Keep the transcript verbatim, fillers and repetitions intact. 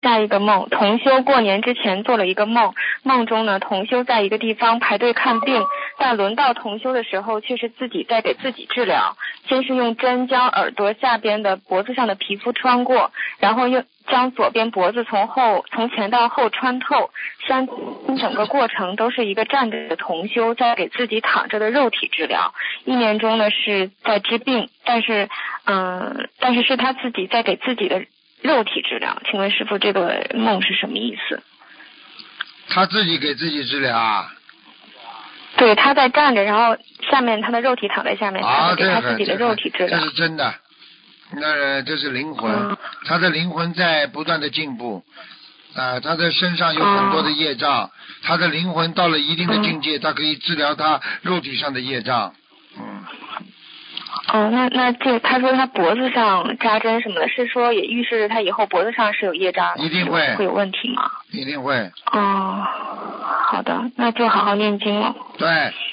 下一个梦，同修过年之前做了一个梦，梦中呢，同修在一个地方排队看病，但轮到同修的时候，却是自己在给自己治疗。先是用针将耳朵下边的脖子上的皮肤穿过，然后又将左边脖子从后从前到后穿透，相整个过程都是一个站着的同修在给自己躺着的肉体治疗。意念中呢是在治病，但是嗯、呃，但是是他自己在给自己的肉体治疗，请问师父这个梦是什么意思？ 他自己给自己治疗啊？ 对，他在站着，然后下面他的肉体躺在下面， 啊， 他给他自己的肉体治疗。 这是真的，那这是灵魂，嗯、他的灵魂在不断的进步，啊、呃，他的身上有很多的业障，哦、他的灵魂到了一定的境界，嗯、他可以治疗他肉体上的业障，嗯。 哦，那那这他说他脖子上扎针什么的，是说也预示着他以后脖子上是有业障， 一定会会有问题吗？ 一定会。 哦，好的，那就好好念经了。 对，